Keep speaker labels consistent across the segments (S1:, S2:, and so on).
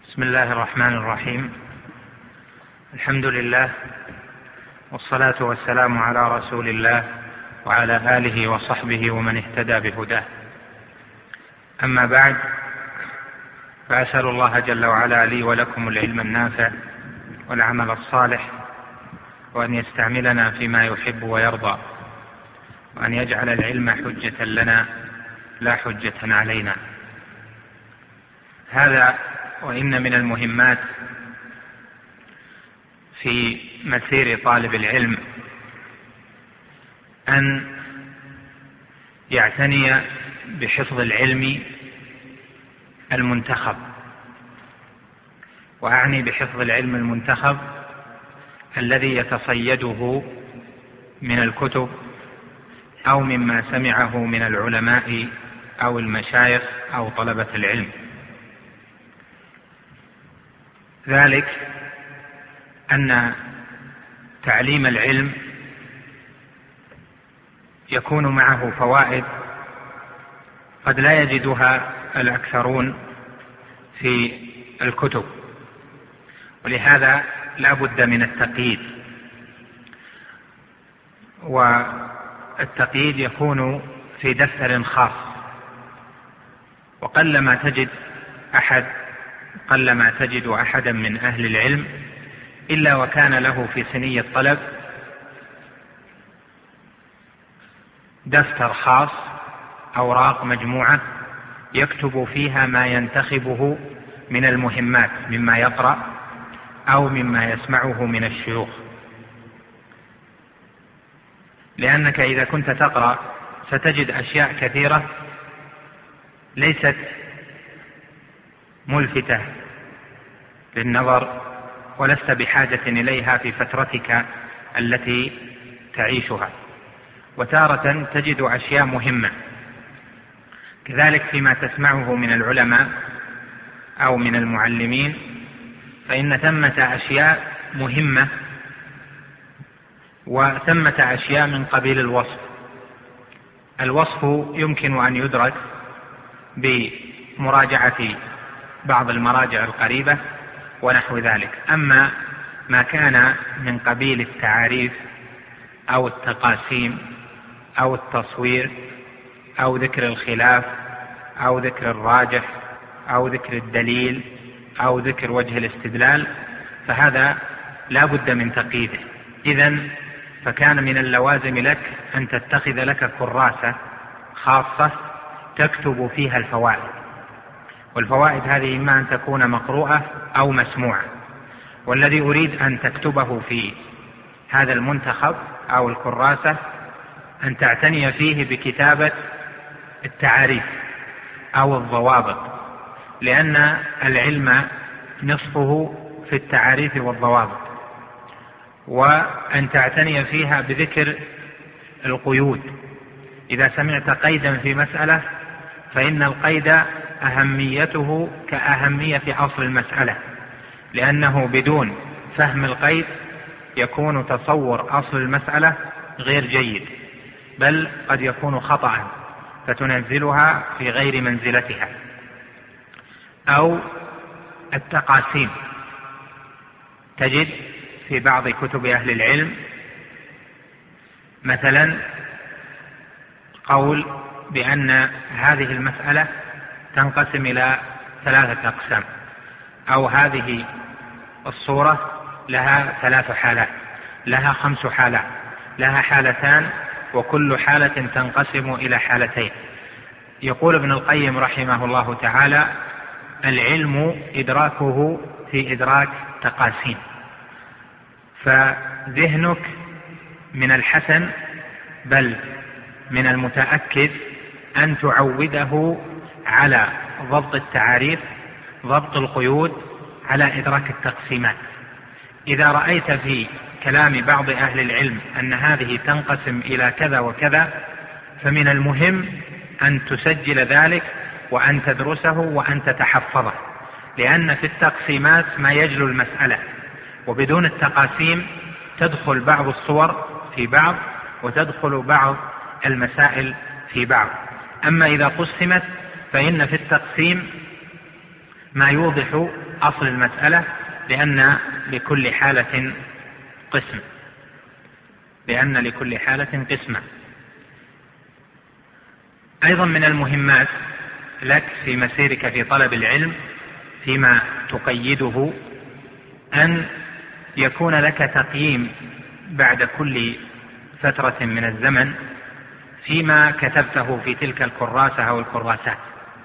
S1: بسم الله الرحمن الرحيم. الحمد لله والصلاة والسلام على رسول الله وعلى آله وصحبه ومن اهتدى بهداه. أما بعد، فأسأل الله جل وعلا لي ولكم العلم النافع والعمل الصالح، وأن يستعملنا فيما يحب ويرضى، وأن يجعل العلم حجة لنا لا حجة علينا. هذا وإن من المهمات في مسير طالب العلم أن يعتني بحفظ العلم المنتخب، وأعني بحفظ العلم المنتخب الذي يتصيده من الكتب أو مما سمعه من العلماء أو المشايخ أو طلبة العلم. ذلك أن تعليم العلم يكون معه فوائد قد لا يجدها الأكثرون في الكتب، ولهذا لا بد من التقييد، والتقييد يكون في دفتر خاص. وقلما تجد أحدا من أهل العلم إلا وكان له في سني الطلب دفتر خاص، أوراق مجموعة يكتب فيها ما ينتخبه من المهمات مما يقرأ أو مما يسمعه من الشيوخ. لأنك إذا كنت تقرأ ستجد أشياء كثيرة ليست ملفتة للنظر ولست بحاجة إليها في فترتك التي تعيشها، وتارة تجد أشياء مهمة. كذلك فيما تسمعه من العلماء أو من المعلمين، فإن ثمة أشياء مهمة وثمة أشياء من قبيل الوصف. الوصف يمكن أن يدرك بمراجعة بعض المراجع القريبة ونحو ذلك. أما ما كان من قبيل التعاريف أو التقاسيم أو التصوير أو ذكر الخلاف أو ذكر الراجح أو ذكر الدليل أو ذكر وجه الاستدلال، فهذا لا بد من تقييده. إذن فكان من اللوازم لك أن تتخذ لك كراسة خاصة تكتب فيها الفوائد، والفوائد هذه إما أن تكون مقروءة أو مسموعة. والذي أريد أن تكتبه في هذا المنتخب أو الكراسة أن تعتني فيه بكتابة التعاريف أو الضوابط، لأن العلم نصفه في التعاريف والضوابط، وأن تعتني فيها بذكر القيود. إذا سمعت قيدا في مسألة فإن القيد أهميته كأهمية أصل المسألة، لأنه بدون فهم القيد يكون تصور أصل المسألة غير جيد، بل قد يكون خطأ فتنزلها في غير منزلتها. أو التقاسيم، تجد في بعض كتب أهل العلم مثلا قول بأن هذه المسألة تنقسم إلى 3 أقسام، أو هذه الصورة لها 3 حالات، لها 5 حالات، لها حالتان، وكل حالة تنقسم إلى حالتين. يقول ابن القيم رحمه الله تعالى: العلم إدراكه في إدراك تقاسيم. فذهنك من الحسن بل من المتأكد أن تعوده على ضبط التعاريف، ضبط القيود، على إدراك التقسيمات. إذا رأيت في كلام بعض أهل العلم أن هذه تنقسم إلى كذا وكذا، فمن المهم أن تسجل ذلك وأن تدرسه وأن تتحفظه، لأن في التقسيمات ما يجلو المسألة، وبدون التقاسيم تدخل بعض الصور في بعض وتدخل بعض المسائل في بعض. أما إذا قسمت فإن في التقسيم ما يوضح أصل المسألة لأن لكل حالة قسم، أيضا من المهمات لك في مسيرك في طلب العلم فيما تقيده أن يكون لك تقييم بعد كل فترة من الزمن فيما كتبته في تلك الكراسة أو الكراسات.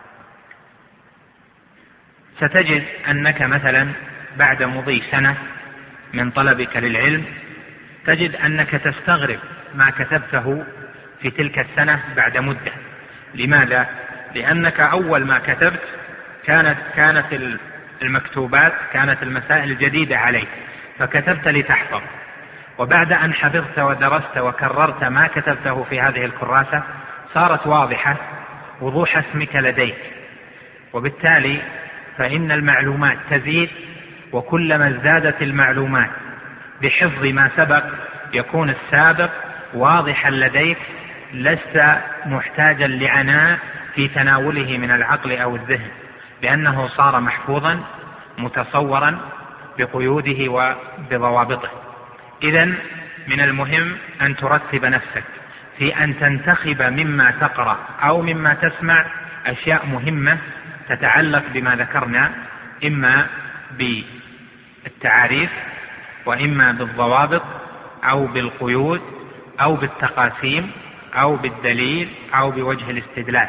S1: ستجد أنك مثلا بعد مضي سنة من طلبك للعلم تجد أنك تستغرب ما كتبته في تلك السنة بعد مدة. لماذا؟ لأنك أول ما كتبت كانت المكتوبات، كانت المسائل جديدة عليك فكتبت لتحفظ، وبعد أن حفظت ودرست وكررت ما كتبته في هذه الكراسة صارت واضحة وضوح اسمك لديك، وبالتالي فإن المعلومات تزيد، وكلما ازدادت المعلومات بحفظ ما سبق يكون السابق واضحا لديك، لست محتاجا لعناء في تناوله من العقل أو الذهن، لأنه صار محفوظا متصورا بقيوده وبضوابطه. إذن من المهم أن ترتب نفسك في أن تنتخب مما تقرأ أو مما تسمع أشياء مهمة تتعلق بما ذكرنا، إما بالتعاريف وإما بالضوابط أو بالقيود أو بالتقاسيم أو بالدليل أو بوجه الاستدلال.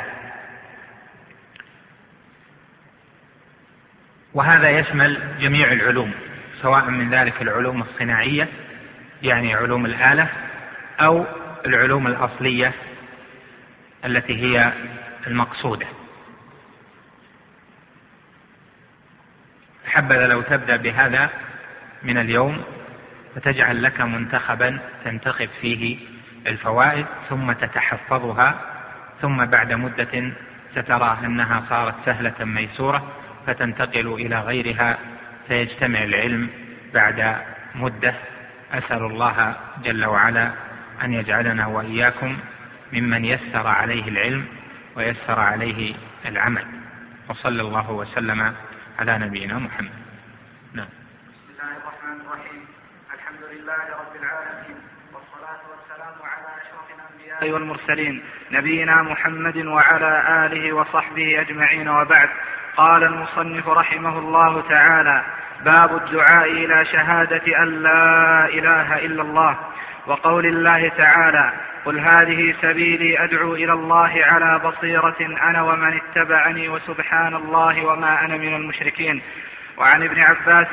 S1: وهذا يشمل جميع العلوم، سواء من ذلك العلوم الصناعية يعني علوم الآلة، أو العلوم الأصلية التي هي المقصودة. حبذا لو تبدأ بهذا من اليوم فتجعل لك منتخبا تنتخب فيه الفوائد ثم تتحفظها، ثم بعد مدة سترى أنها صارت سهلة ميسورة فتنتقل إلى غيرها فيجتمع العلم بعد مدة. أسأل الله جل وعلا أن يجعلنا وإياكم ممن يسر عليه العلم ويسر عليه العمل، وصلى الله وسلم على نبينا محمد. نعم.
S2: بسم الله الرحمن الرحيم. الحمد لله رب العالمين، والصلاة والسلام على أشرف الأنبياء والمرسلين نبينا محمد وعلى آله وصحبه أجمعين، وبعد. قال المصنف رحمه الله تعالى: باب الدعاء إلى شهادة أن لا إله إلا الله، وقول الله تعالى: قل هذه سبيلي أدعو إلى الله على بصيرة أنا ومن اتبعني وسبحان الله وما أنا من المشركين. وعن ابن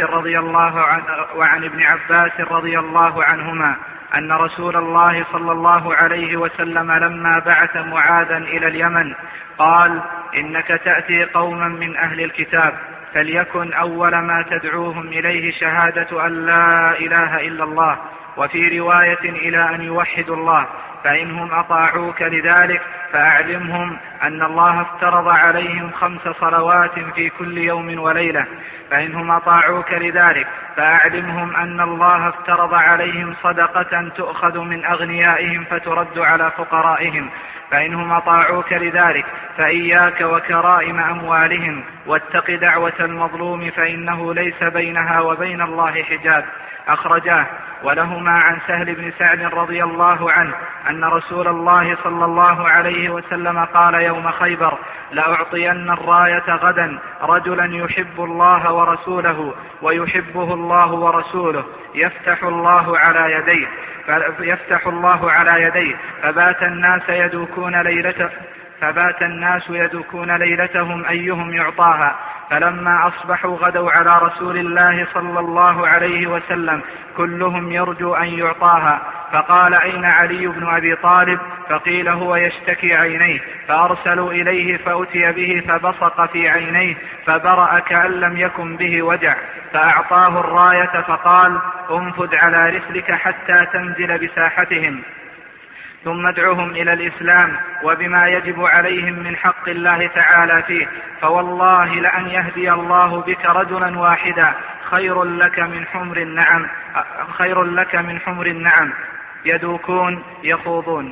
S2: عباس رضي الله عنهما أن رسول الله صلى الله عليه وسلم لما بعث معاذا إلى اليمن قال: إنك تأتي قوما من أهل الكتاب، فليكن أول ما تدعوهم إليه شهادة أن لا إله إلا الله، وفي رواية إلى أن يوحدوا الله، فإنهم أطاعوك لذلك فأعلمهم أن الله افترض عليهم 5 صلوات في كل يوم وليلة. فإنهم أطاعوك لذلك فأعلمهم أن الله افترض عليهم صدقة تؤخذ من أغنيائهم فترد على فقرائهم. فإنهم أطاعوك لذلك فإياك وكرائم أموالهم، واتق دعوة المظلوم فإنه ليس بينها وبين الله حجاب. أخرجاه. ولهما عن سهل بن سعد رضي الله عنه أن رسول الله صلى الله عليه وسلم قال يوم خيبر: لأعطين الراية غدا رجلا يحب الله ورسوله ويحبه الله ورسوله، يفتح الله على يديه فبات الناس يدوكون ليلتهم أيهم يعطاها. فلما أصبحوا غدوا على رسول الله صلى الله عليه وسلم كلهم يرجو أن يعطاها. فقال: أين علي بن أبي طالب؟ فقيل: هو يشتكي عينيه. فأرسلوا إليه فأتي به فبصق في عينيه فبرأ كأن لم يكن به وجع، فأعطاه الراية فقال: انفذ على رسلك حتى تنزل بساحتهم، ثم ادعهم إلى الإسلام وبما يجب عليهم من حق الله تعالى فيه، فوالله لأن يهدي الله بك رجلا واحدا خير لك من حمر النعم يدوكون يخوضون.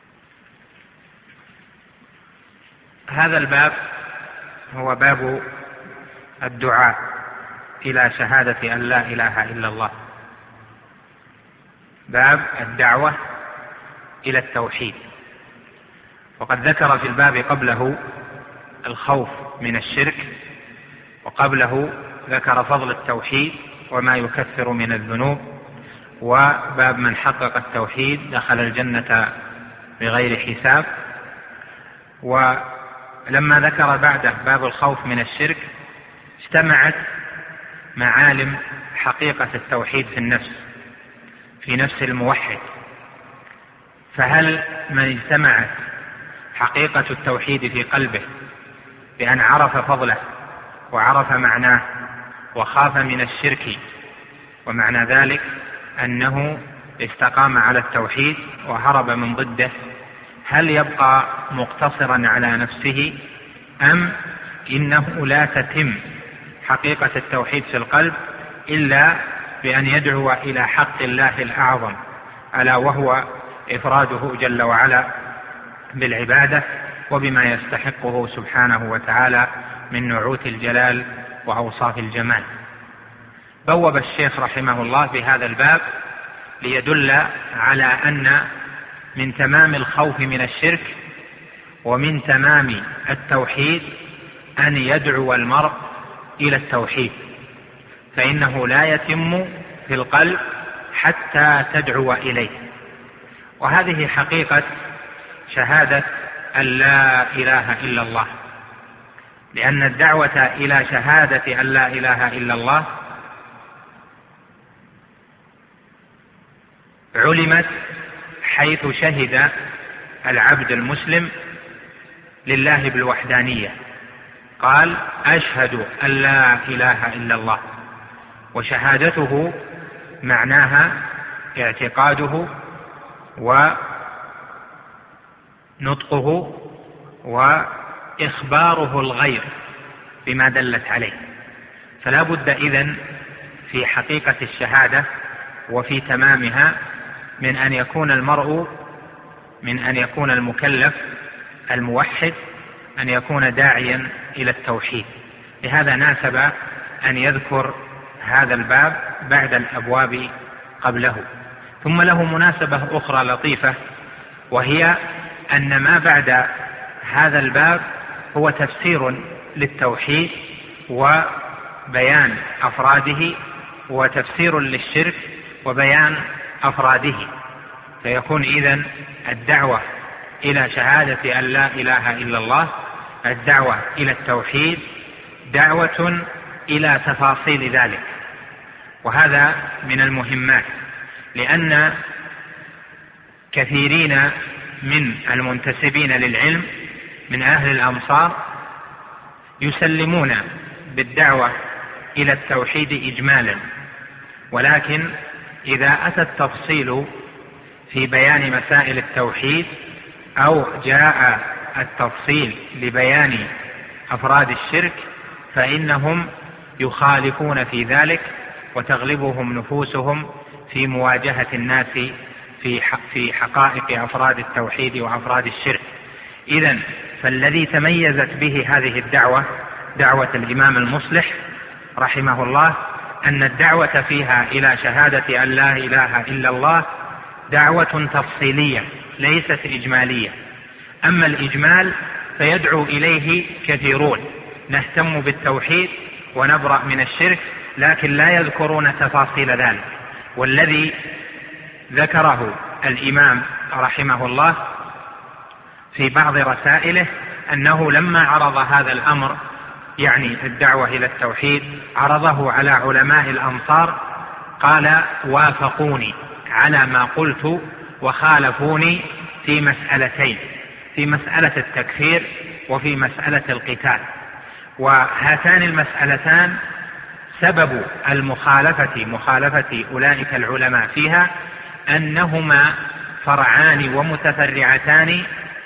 S1: هذا الباب هو باب الدعاء إلى شهادة أن لا إله إلا الله. باب الدعوة إلى التوحيد. وقد ذكر في الباب قبله الخوف من الشرك، وقبله ذكر فضل التوحيد وما يكثر من الذنوب، وباب من حقق التوحيد دخل الجنة بغير حساب. ولما ذكر بعده باب الخوف من الشرك اجتمعت معالم حقيقة التوحيد في نفس الموحد. فهل من اجتمعت حقيقة التوحيد في قلبه بأن عرف فضله وعرف معناه وخاف من الشرك، ومعنى ذلك أنه استقام على التوحيد وهرب من ضده، هل يبقى مقتصرا على نفسه، أم إنه لا تتم حقيقة التوحيد في القلب إلا بأن يدعو إلى حق الله الأعظم، ألا وهو إفراده جل وعلا بالعبادة وبما يستحقه سبحانه وتعالى من نعوت الجلال وأوصاف الجمال. بوب الشيخ رحمه الله بهذا الباب ليدل على أن من تمام الخوف من الشرك ومن تمام التوحيد أن يدعو المرء إلى التوحيد، فإنه لا يتم في القلب حتى تدعو إليه. وهذه حقيقة شهادة أن لا إله إلا الله، لأن الدعوة إلى شهادة أن لا إله إلا الله علمت حيث شهد العبد المسلم لله بالوحدانية، قال أشهد أن لا إله إلا الله. وشهادته معناها اعتقاده ونطقه وإخباره الغير بما دلت عليه. فلا بد إذن في حقيقة الشهادة وفي تمامها من أن يكون المكلف الموحد أن يكون داعيا إلى التوحيد. لهذا ناسب أن يذكر هذا الباب بعد الأبواب قبله. ثم له مناسبة أخرى لطيفة، وهي أن ما بعد هذا الباب هو تفسير للتوحيد وبيان أفراده، وتفسير للشرك وبيان أفراده. فيكون إذن الدعوة إلى شهادة أن لا إله إلا الله، الدعوة إلى التوحيد، دعوة إلى تفاصيل ذلك. وهذا من المهمات، لأن كثيرين من المنتسبين للعلم من أهل الأمصار يسلمون بالدعوة إلى التوحيد إجمالا، ولكن إذا أتى التفصيل في بيان مسائل التوحيد أو جاء التفصيل لبيان أفراد الشرك فإنهم يخالفون في ذلك، وتغلبهم نفوسهم في مواجهة الناس في حقائق أفراد التوحيد وأفراد الشرك. إذن فالذي تميزت به هذه الدعوة دعوة الإمام المصلح رحمه الله أن الدعوة فيها إلى شهادة أن لا إله إلا الله دعوة تفصيلية ليست إجمالية. أما الإجمال فيدعو إليه كثيرون، نهتم بالتوحيد ونبرأ من الشرك، لكن لا يذكرون تفاصيل ذلك. والذي ذكره الإمام رحمه الله في بعض رسائله أنه لما عرض هذا الأمر، يعني الدعوة إلى التوحيد، عرضه على علماء الأمصار، قال وافقوني على ما قلت وخالفوني في مسألتين، في مسألة التكفير وفي مسألة القتال. وهاتان المسألتان سبب المخالفة مخالفة أولئك العلماء فيها أنهما فرعان ومتفرعتان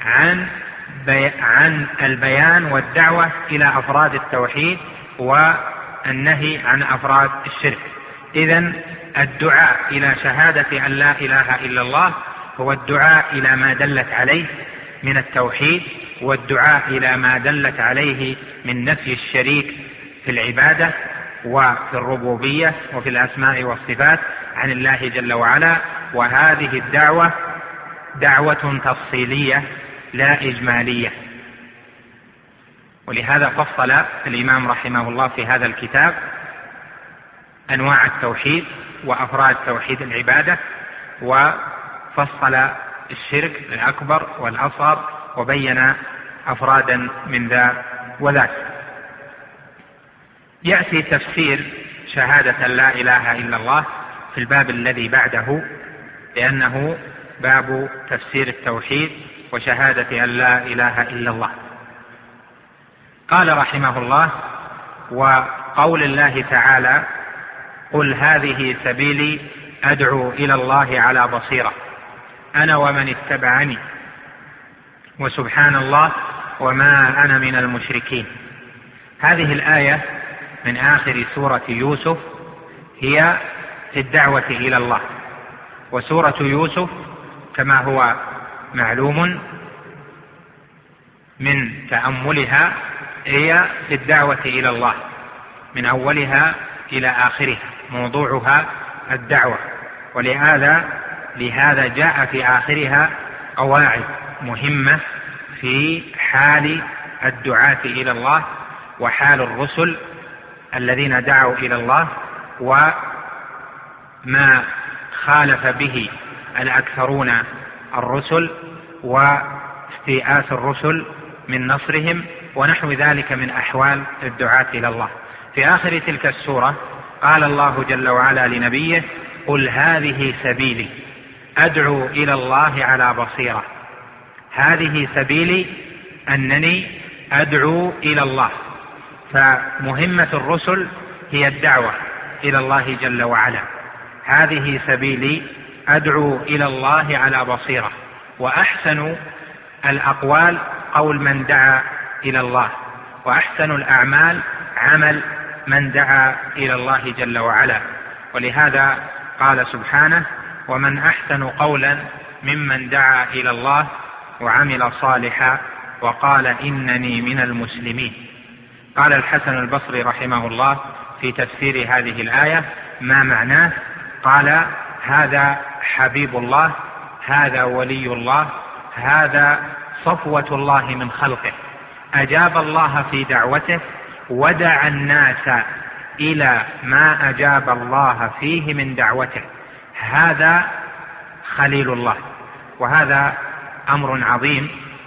S1: عن البيان والدعوة إلى أفراد التوحيد والنهي عن أفراد الشرك. إذن الدعاء إلى شهادة أن لا إله إلا الله هو الدعاء إلى ما دلت عليه من التوحيد، والدعاء إلى ما دلت عليه من نفي الشريك في العبادة وفي الربوبية وفي الأسماء والصفات عن الله جل وعلا. وهذه الدعوة دعوة تفصيلية لا إجمالية. ولهذا فصل الإمام رحمه الله في هذا الكتاب أنواع التوحيد وأفراد توحيد العبادة، وفصل الشرك الأكبر والأصغر، وبين أفرادا من ذا وذاك. يأتي تفسير شهادة لا إله إلا الله في الباب الذي بعده، لأنه باب تفسير التوحيد وشهادة أن لا إله إلا الله. قال رحمه الله: وقول الله تعالى: قل هذه سبيلي أدعو إلى الله على بصيرة أنا ومن اتبعني وسبحان الله وما أنا من المشركين. هذه الآية من آخر سورة يوسف هي في الدعوة إلى الله، وسورة يوسف كما هو معلوم من تأملها هي في الدعوة إلى الله من أولها إلى آخرها، موضوعها الدعوة. ولهذا جاء في آخرها قواعد مهمة في حال الدعاة إلى الله وحال الرسل الذين دعوا إلى الله، وما خالف به الأكثرون الرسل، واستيئاس الرسل من نصرهم، ونحو ذلك من أحوال الدعاة إلى الله. في آخر تلك السورة قال الله جل وعلا لنبيه: قل هذه سبيلي أدعو إلى الله على بصيرة. هذه سبيلي أنني أدعو إلى الله. فمهمة الرسل هي الدعوة إلى الله جل وعلا. هذه سبيلي أدعو إلى الله على بصيرة. وأحسن الأقوال قول من دعا إلى الله، وأحسن الأعمال عمل من دعا إلى الله جل وعلا. ولهذا قال سبحانه: ومن أحسن قولا ممن دعا إلى الله وعمل صالحا وقال إنني من المسلمين. قال الحسن البصري رحمه الله في تفسير هذه الآية: ما معناه؟ قال: هذا حبيب الله، هذا ولي الله، هذا صفوة الله من خلقه، أجاب الله في دعوته ودعا الناس إلى ما أجاب الله فيه من دعوته. هذا خليل الله. وهذا أمر عظيم.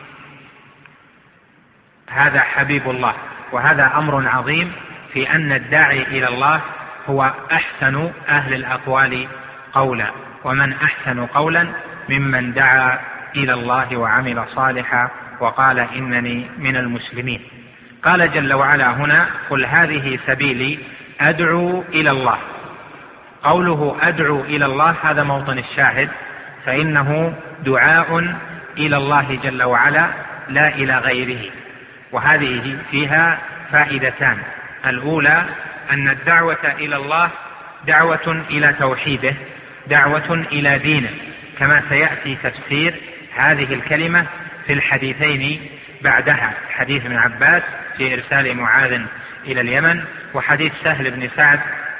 S1: هذا حبيب الله، وهذا أمر عظيم في أن الداعي إلى الله هو أحسن أهل الأقوال قولا. ومن أحسن قولا ممن دعا إلى الله وعمل صالحا وقال إنني من المسلمين. قال جل وعلا هنا: قل هذه سبيلي أدعو إلى الله. قوله أدعو إلى الله هذا موطن الشاهد، فإنه دعاء إلى الله جل وعلا لا إلى غيره. وهذه فيها فائدتان: الأولى أن الدعوة إلى الله دعوة إلى توحيده، دعوة إلى دينه، كما سيأتي تفسير هذه الكلمة في الحديثين بعدها: حديث ابن عباس في إرسال معاذ إلى اليمن، وحديث سهل بن سعد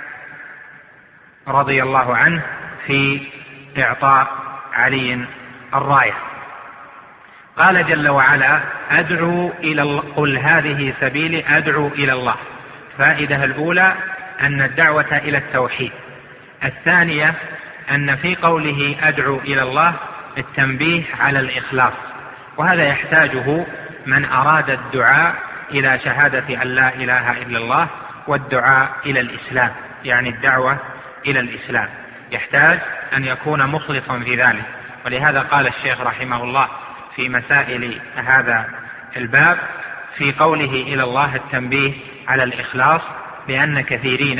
S1: رضي الله عنه في إعطاء علي الراية. قال جل وعلا: أدعو إلى الله. قل هذه سبيلي أدعو إلى الله. فائدة الأولى أن الدعوة إلى التوحيد. الثانية أن في قوله أدعو إلى الله التنبيه على الإخلاص، وهذا يحتاجه من أراد الدعاء إلى شهادة أن لا إله إلا الله والدعاء إلى الإسلام، يعني الدعوة إلى الإسلام، يحتاج أن يكون مخلصا في ذلك. ولهذا قال الشيخ رحمه الله في مسائل هذا الباب في قوله إلى الله التنبيه على الإخلاص، لأن كثيرين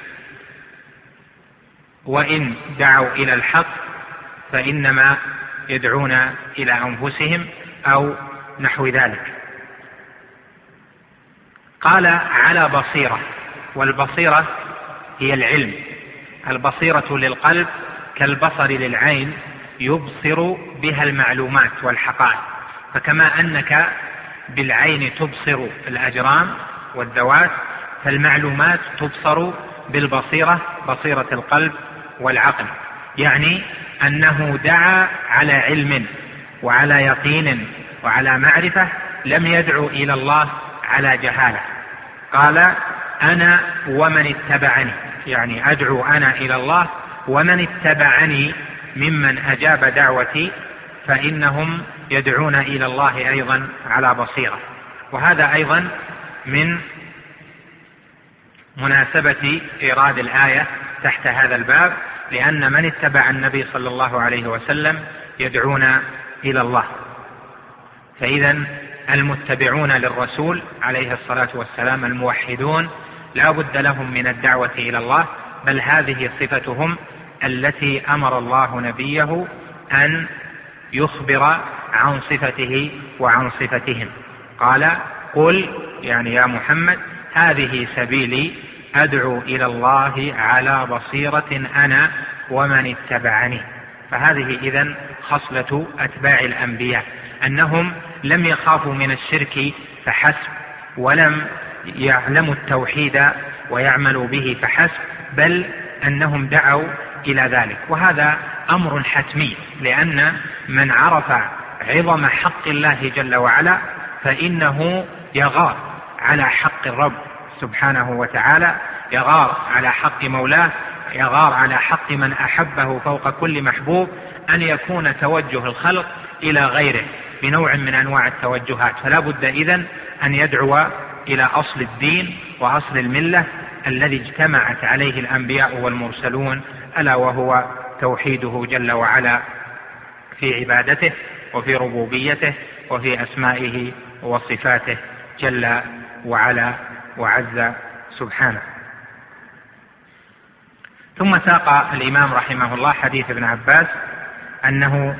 S1: وإن دعوا إلى الحق فإنما يدعون إلى أنفسهم أو نحو ذلك. قال: على بصيرة. والبصيرة هي العلم. البصيرة للقلب كالبصر للعين، يبصر بها المعلومات والحقائق. فكما أنك بالعين تبصر الأجرام والذوات، فالمعلومات تبصر بالبصيرة، بصيرة القلب والعقل، يعني أنه دعا على علم وعلى يقين وعلى معرفة، لم يدعو إلى الله على جهالة. قال أنا ومن اتبعني، يعني أدعو أنا إلى الله، ومن اتبعني ممن أجاب دعوتي فإنهم يدعون إلى الله أيضا على بصيرة. وهذا أيضا من مناسبة إيراد الآية تحت هذا الباب، لأن من اتبع النبي صلى الله عليه وسلم يدعون إلى الله. فإذا المتبعون للرسول عليه الصلاة والسلام الموحدون لا بد لهم من الدعوة إلى الله، بل هذه صفتهم التي أمر الله نبيه أن يخبر عن صفته وعن صفتهم. قال قل، يعني يا محمد، هذه سبيلي أدعو إلى الله على بصيرة أنا ومن اتبعني. فهذه إذن خصلة أتباع الأنبياء، أنهم لم يخافوا من الشرك فحسب، ولم يعلموا التوحيد ويعملوا به فحسب، بل أنهم دعوا إلى ذلك. وهذا أمر حتمي، لأن من عرف عظم حق الله جل وعلا فإنه يغار على حق الرب سبحانه وتعالى، يغار على حق مولاه، يغار على حق من أحبه فوق كل محبوب، أن يكون توجه الخلق إلى غيره بنوع من أنواع التوجهات. فلا بد إذن أن يدعو إلى أصل الدين وأصل الملة الذي اجتمعت عليه الأنبياء والمرسلون، ألا وهو توحيده جل وعلا في عبادته وفي ربوبيته وفي أسمائه وصفاته جل وعلا وعز سبحانه. ثم ساق الإمام رحمه الله حديث ابن عباس أنه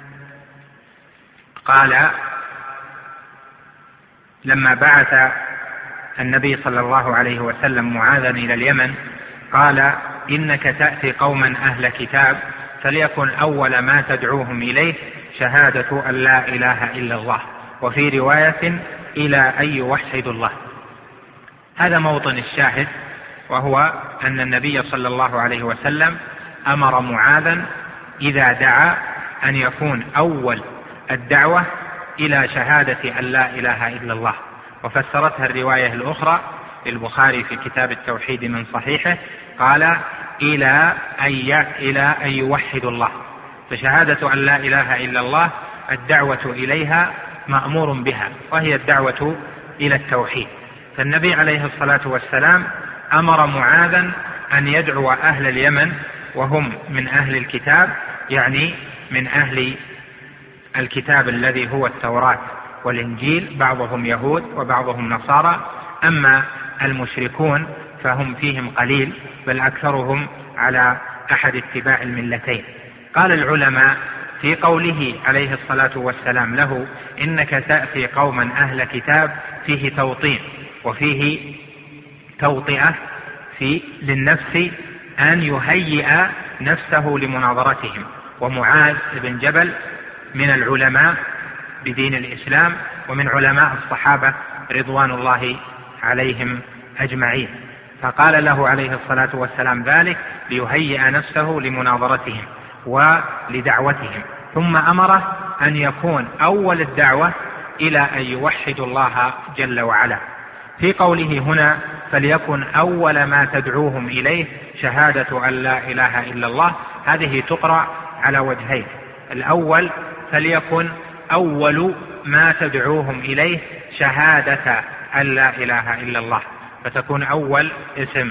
S1: قال لما بعث النبي صلى الله عليه وسلم معاذا إلى اليمن قال إنك تأتي قوما أهل كتاب فليكن أول ما تدعوهم إليه شهادة أن لا إله إلا الله، وفي رواية إلى أن يوحدوا الله. هذا موطن الشاهد، وهو أن النبي صلى الله عليه وسلم أمر معاذا إذا دعا أن يكون أول الدعوة إلى شهادة أن لا إله إلا الله. وفسرتها الرواية الأخرى للبخاري في كتاب التوحيد من صحيحه، قال إلى أن يوحدوا الله. فشهادة أن لا إله إلا الله الدعوة إليها مأمور بها، وهي الدعوة إلى التوحيد. فالنبي عليه الصلاة والسلام أمر معاذا أن يدعو أهل اليمن وهم من أهل الكتاب، يعني من أهل الكتاب الذي هو التوراة والإنجيل، بعضهم يهود وبعضهم نصارى. أما المشركون فهم فيهم قليل، بل أكثرهم على أحد اتباع الملتين. قال العلماء في قوله عليه الصلاة والسلام له إنك تأتي قوما أهل كتاب فيه توطين وفيه توطئة للنفس أن يهيئ نفسه لمناظرتهم. ومعاذ بن جبل من العلماء بدين الإسلام ومن علماء الصحابة رضوان الله عليهم أجمعين، فقال له عليه الصلاة والسلام ذلك ليهيئ نفسه لمناظرتهم ولدعوتهم. ثم أمره أن يكون أول الدعوة إلى أن يوحدوا الله جل وعلا. في قوله هنا فليكن أول ما تدعوهم إليه شهادة أن لا إله إلا الله، هذه تقرأ على وجهين. الأول فليكن أول ما تدعوهم إليه شهادة أن لا إله إلا الله، فتكون أول اسم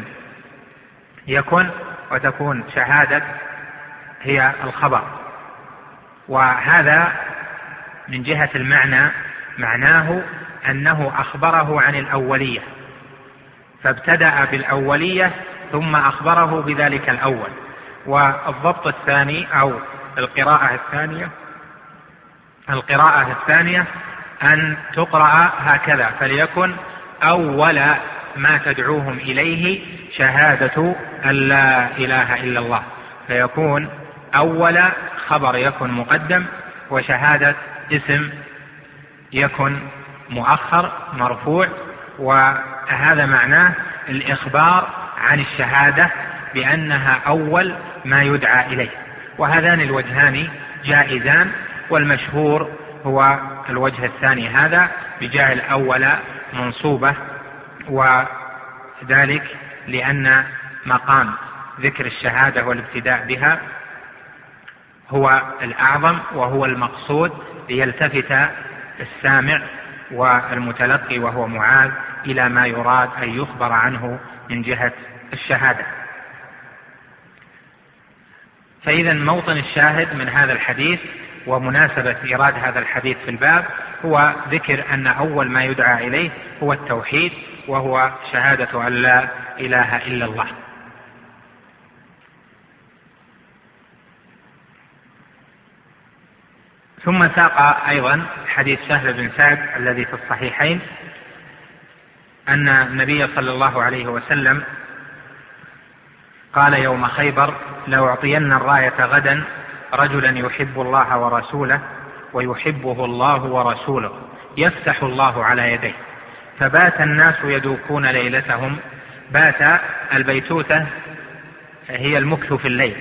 S1: يكن، وتكون شهادة هي الخبر. وهذا من جهة المعنى معناه أنه أخبره عن الأولية، فابتدأ بالأولية ثم أخبره بذلك الأول. والضبط الثاني أو القراءة الثانية أن تقرأ هكذا فليكن أول ما تدعوهم إليه شهادة أن لا إله إلا الله، فيكون أول خبر يكن مقدم، وشهادة اسم يكن مؤخر مرفوع. وهذا معناه الإخبار عن الشهادة بأنها أول ما يدعى إليه، وهذان الوجهان جائزان، والمشهور هو الوجه الثاني هذا بجعل الأول منصوبة، وذلك لأن مقام ذكر الشهادة والابتداء بها هو الأعظم وهو المقصود، ليلتفت السامع والمتلقي وهو معاذ إلى ما يراد أن يخبر عنه من جهة الشهادة. فإذا موطن الشاهد من هذا الحديث ومناسبة إيراد هذا الحديث في الباب هو ذكر أن أول ما يدعى إليه هو التوحيد، وهو شهادة أن لا إله إلا الله. ثم ساق أيضا حديث سهل بن سعد الذي في الصحيحين أن النبي صلى الله عليه وسلم قال يوم خيبر: لأعطين الراية غدا رجلا يحب الله ورسوله ويحبه الله ورسوله يفتح الله على يديه. فبات الناس يدوكون ليلتهم. بات البيتوتة هي المكث في الليل،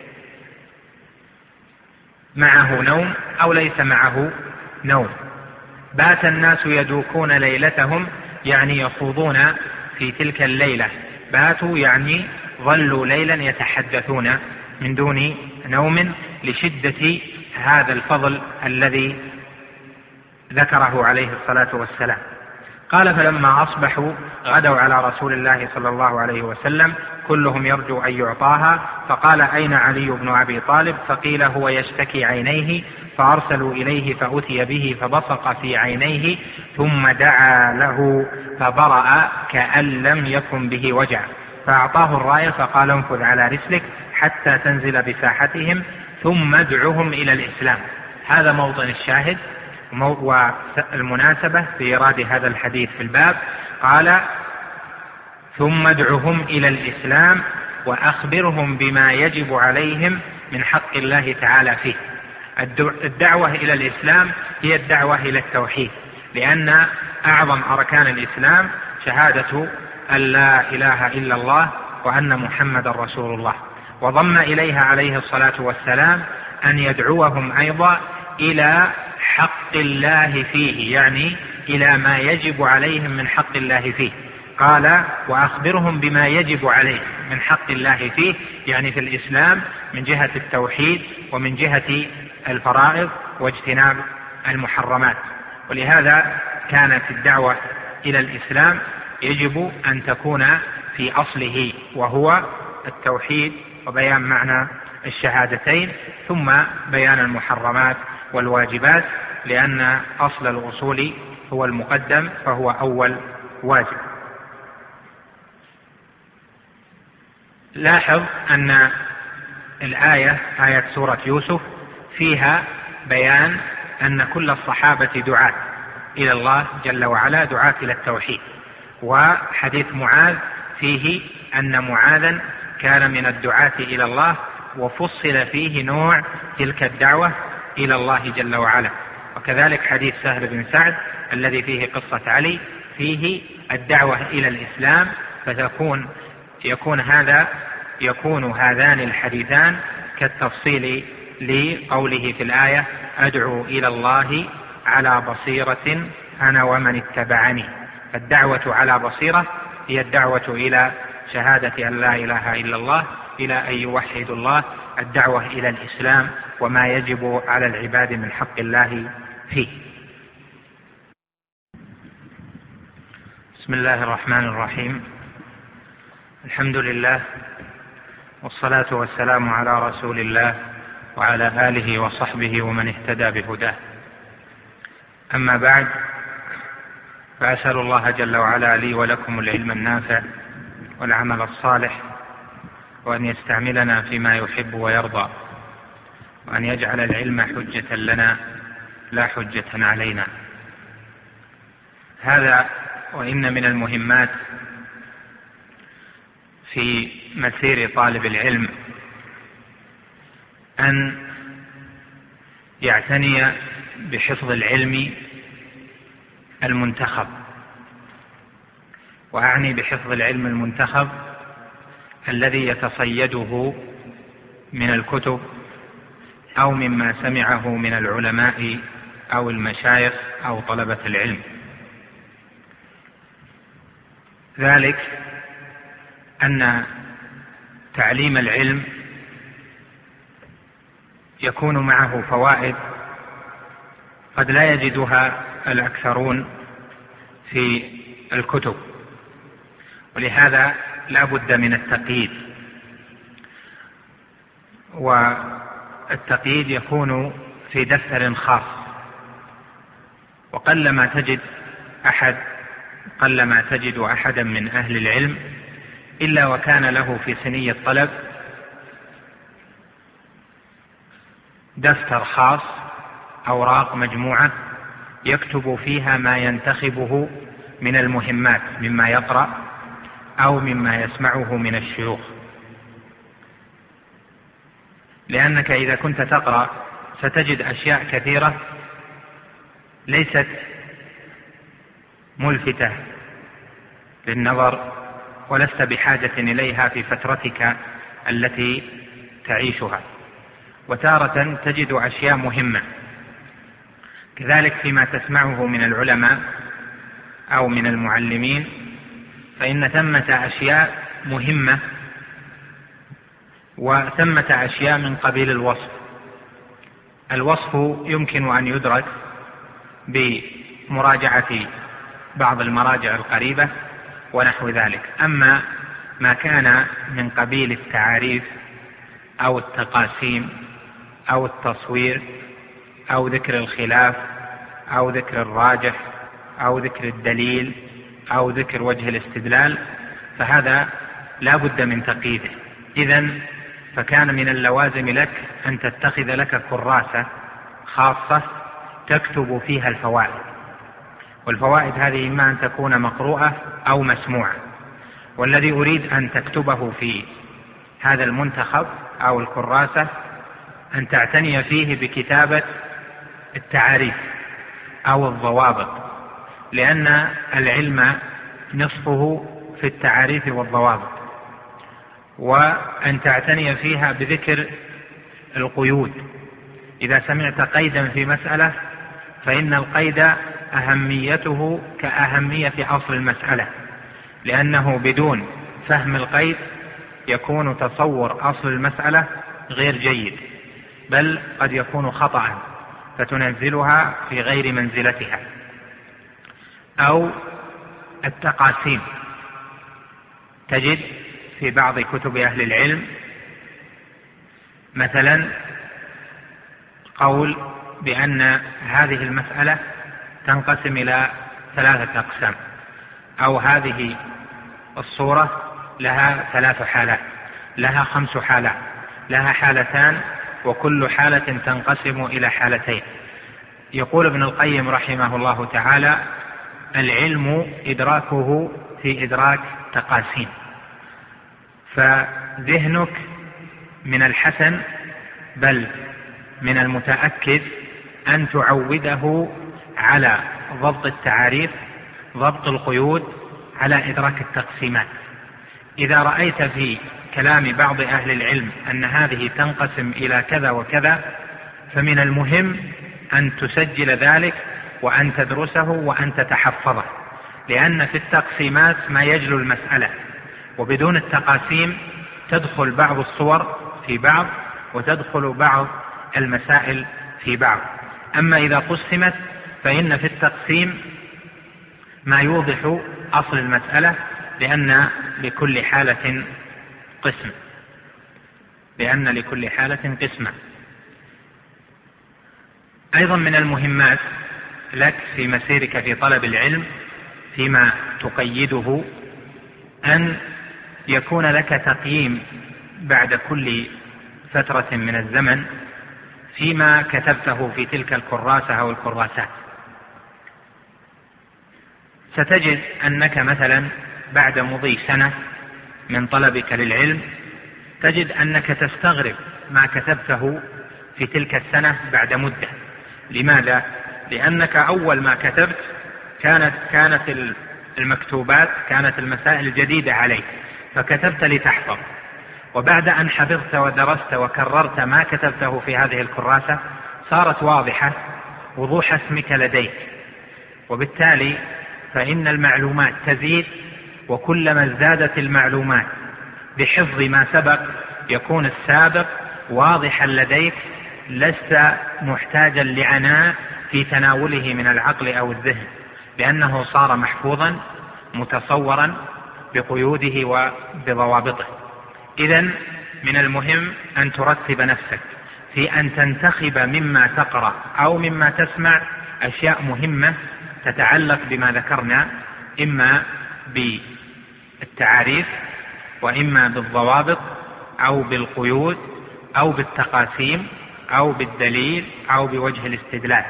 S1: معه نوم أو ليس معه نوم. بات الناس يدوكون ليلتهم يعني يخوضون في تلك الليلة. باتوا يعني ظلوا ليلا يتحدثون من دون نوم لشدة هذا الفضل الذي ذكره عليه الصلاة والسلام. قال: فلما أصبحوا غدوا على رسول الله صلى الله عليه وسلم كلهم يرجو أن يعطاها، فقال: أين علي بن أبي طالب؟ فقيل: هو يشتكي عينيه. فأرسلوا إليه فأتي به فبصق في عينيه ثم دعا له فبرأ كأن لم يكن به وجع، فأعطاه الراية فقال: انفذ على رسلك حتى تنزل بساحتهم ثم ادعهم إلى الإسلام. هذا موطن الشاهد والمناسبة في إيراد هذا الحديث في الباب. قال: ثم ادعهم إلى الإسلام وأخبرهم بما يجب عليهم من حق الله تعالى فيه. الدعوة إلى الإسلام هي الدعوة إلى التوحيد، لأن أعظم أركان الإسلام شهادة أن لا إله إلا الله وأن محمد رسول الله، وضم إليها عليه الصلاة والسلام أن يدعوهم أيضا إلى حق الله فيه، يعني إلى ما يجب عليهم من حق الله فيه. قال: وأخبرهم بما يجب عليهم من حق الله فيه، يعني في الإسلام من جهة التوحيد ومن جهة الفرائض واجتناب المحرمات. ولهذا كانت الدعوة إلى الإسلام يجب أن تكون في أصله وهو التوحيد وبيان معنى الشهادتين، ثم بيان المحرمات والواجبات، لأن أصل الأصول هو المقدم فهو أول واجب. لاحظ أن الآية آية سورة يوسف فيها بيان أن كل الصحابة دعاة إلى الله جل وعلا، دعاة إلى التوحيد. وحديث معاذ فيه أن معاذا كان من الدعاة إلى الله، وفصل فيه نوع تلك الدعوة إلى الله جل وعلا. وكذلك حديث سهل بن سعد الذي فيه قصة علي فيه الدعوة إلى الإسلام، يكون هذان الحديثان كالتفصيل لقوله في الآية: أدعو إلى الله على بصيرة أنا ومن اتبعني. فالدعوة على بصيرة هي الدعوة إلى شهادة أن لا إله إلا الله، إلى أن يوحدوا الله، الدعوة إلى الإسلام وما يجب على العباد من حق الله فيه. بسم الله الرحمن الرحيم. الحمد لله والصلاة والسلام على رسول الله وعلى آله وصحبه ومن اهتدى بهداه. أما بعد، فأسأل الله جل وعلا لي ولكم العلم النافع والعمل الصالح، وأن يستعملنا فيما يحب ويرضى، وأن يجعل العلم حجة لنا لا حجة علينا. هذا وإن من المهمات في مسير طالب العلم أن يعتني بحفظ العلم المنتخب، وأعني بحفظ العلم المنتخب الذي يتصيده من الكتب أو مما سمعه من العلماء أو المشايخ أو طلبة العلم. ذلك أن تعليم العلم يكون معه فوائد قد لا يجدها الأكثرون في الكتب، ولهذا لا بد من التقييد، والتقييد يكون في دفتر خاص، وقلما تجد أحدا من أهل العلم إلا وكان له في سني الطلب دفتر خاص، أوراق مجموعة يكتب فيها ما ينتخبه من المهمات مما يقرأ أو مما يسمعه من الشيوخ. لأنك إذا كنت تقرأ ستجد أشياء كثيرة ليست ملفتة للنظر ولست بحاجة إليها في فترتك التي تعيشها، وتارة تجد أشياء مهمة. كذلك فيما تسمعه من العلماء أو من المعلمين فإن ثمة أشياء مهمة وثمة أشياء من قبيل الوصف. الوصف يمكن أن يدرك بمراجعة بعض المراجع القريبة ونحو ذلك. أما ما كان من قبيل التعاريف أو التقاسيم أو التصوير أو ذكر الخلاف أو ذكر الراجح أو ذكر الدليل أو ذكر وجه الاستدلال فهذا لا بد من تقييده. إذن فكان من اللوازم لك أن تتخذ لك كراسة خاصة تكتب فيها الفوائد، والفوائد هذه إما أن تكون مقروءة أو مسموعة. والذي أريد أن تكتبه في هذا المنتخب أو الكراسة أن تعتني فيه بكتابة التعاريف أو الضوابط، لأن العلم نصفه في التعاريف والضوابط، وأن تعتني فيها بذكر القيود. إذا سمعت قيدا في مسألة فإن القيد أهميته كأهمية أصل المسألة، لأنه بدون فهم القيد يكون تصور أصل المسألة غير جيد، بل قد يكون خطأ فتنزلها في غير منزلتها. أو التقاسيم، تجد في بعض كتب أهل العلم مثلا قول بأن هذه المسألة تنقسم إلى 3 أقسام، أو هذه الصورة لها 3 حالات، لها 5 حالات، لها حالتان، وكل حالة تنقسم إلى حالتين. يقول ابن القيم رحمه الله تعالى: العلم إدراكه في إدراك تقاسيم، فذهنك من الحسن بل من المتأكد أن تعوده على ضبط التعاريف، ضبط القيود، على إدراك التقسيمات. إذا رأيت في كلام بعض أهل العلم أن هذه تنقسم إلى كذا وكذا فمن المهم أن تسجل ذلك وأن تدرسه وأن تتحفظه، لأن في التقسيمات ما يجلو المسألة، وبدون التقاسيم تدخل بعض الصور في بعض وتدخل بعض المسائل في بعض. أما إذا قسمت فإن في التقسيم ما يوضح أصل المسألة، لأن لكل حالة قسمة. أيضا من المهمات لك في مسيرك في طلب العلم فيما تقيده أن يكون لك تقييم بعد كل فترة من الزمن فيما كتبته في تلك الكراسة أو الكراسات. ستجد أنك مثلا بعد مضي سنة من طلبك للعلم تجد أنك تستغرب ما كتبته في تلك السنة بعد مدة. لماذا؟ لأنك أول ما كتبت كانت المكتوبات كانت المسائل جديدة عليك فكتبت لتحفظ، وبعد أن حفظت ودرست وكررت ما كتبته في هذه الكراسة صارت واضحة وضوح اسمك لديك، وبالتالي فإن المعلومات تزيد، وكلما ازدادت المعلومات بحفظ ما سبق يكون السابق واضحا لديك، لست محتاجا لعناء في تناوله من العقل أو الذهن، لأنه صار محفوظا متصورا بقيوده وبضوابطه. إذن من المهم أن ترتب نفسك في أن تنتخب مما تقرأ أو مما تسمع أشياء مهمة تتعلق بما ذكرنا، إما بالتعاريف وإما بالضوابط أو بالقيود أو بالتقاسيم أو بالدليل أو بوجه الاستدلال.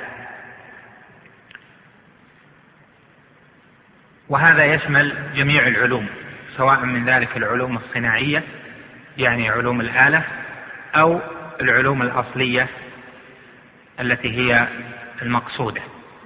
S1: وهذا يشمل جميع العلوم، سواء من ذلك العلوم الصناعية يعني علوم الآلة، أو العلوم الأصلية التي هي المقصودة.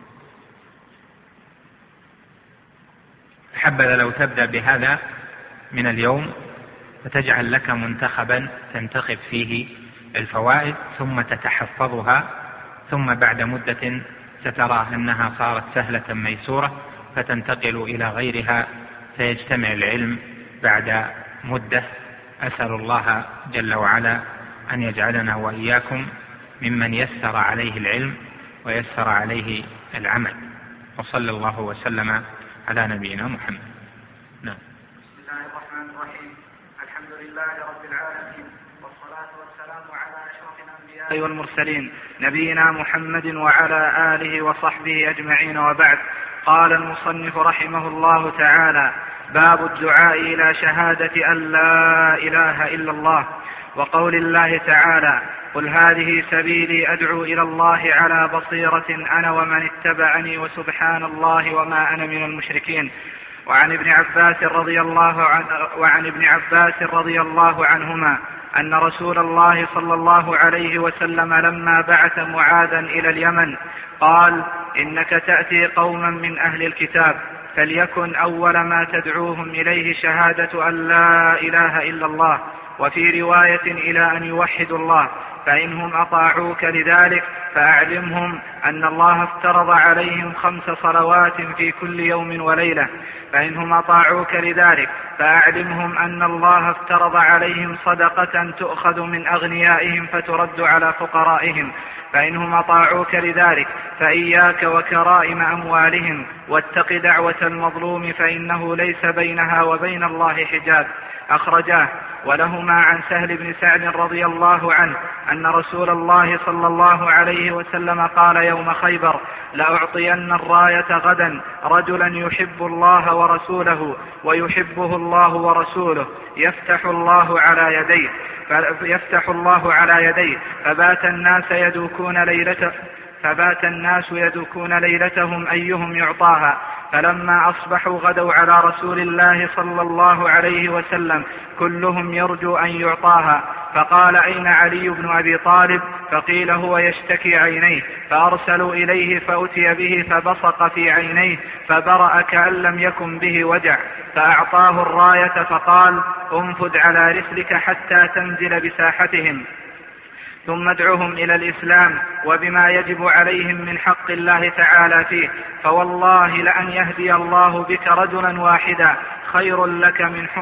S1: حبذا لو تبدأ بهذا من اليوم وتجعل لك منتخبا تنتخب فيه الفوائد ثم تتحفظها، ثم بعد مدة سترى أنها صارت سهلة ميسورة فتنتقل إلى غيرها، فيجتمع العلم بعد مدة. أسأل الله جل وعلا أن يجعلنا وإياكم ممن يسر عليه العلم ويسر عليه العمل، وصلى الله وسلم على نبينا محمد. نعم.
S2: بسم الله الرحمن الرحيم. الحمد لله رب العالمين، والصلاة والسلام على أشرف الأنبياء والمرسلين نبينا محمد وعلى آله وصحبه أجمعين، وبعد. قال المصنف رحمه الله تعالى: باب الدعاء إلى شهادة أن لا إله إلا الله، وقول الله تعالى: قل هذه سبيلي أدعو إلى الله على بصيرة أنا ومن اتبعني وسبحان الله وما أنا من المشركين. وعن ابن عباس رضي الله عنهما أن رسول الله صلى الله عليه وسلم لما بعث معاذا إلى اليمن قال: إنك تأتي قوما من أهل الكتاب، فليكن أول ما تدعوهم إليه شهادة أن لا إله إلا الله، وفي رواية إلى أن يوحدوا الله، فإنهم أطاعوك لذلك فأعلمهم أن الله افترض عليهم 5 صلوات في كل يوم وليلة، فإنهم أطاعوك لذلك فأعلمهم أن الله افترض عليهم صدقة تؤخذ من أغنيائهم فترد على فقرائهم، فإنهم أطاعوك لذلك فإياك وكرائم أموالهم، واتق دعوة المظلوم فإنه ليس بينها وبين الله حجاب. أخرجاه. ولهما عن سهل بن سعد رضي الله عنه أن رسول الله صلى الله عليه وسلم قال يوم خيبر: لأعطين الراية غدا رجلا يحب الله ورسوله ويحبه الله ورسوله، يفتح الله على يديه فبات الناس يدوكون ليلتهم أيهم يعطاها، فلما أصبحوا غدوا على رسول الله صلى الله عليه وسلم كلهم يرجو أن يعطاها، فقال: أين علي بن أبي طالب؟ فقيل: هو يشتكي عينيه، فأرسلوا إليه فأتي به فبصق في عينيه فبرأ كأن لم يكن به وجع، فأعطاه الراية فقال: انفذ على رسلك حتى تنزل بساحتهم، ثم ادعوهم إلى الإسلام وبما يجب عليهم من حق الله تعالى فيه، فوالله لأن يهدي الله بك رجلا واحدا خير لك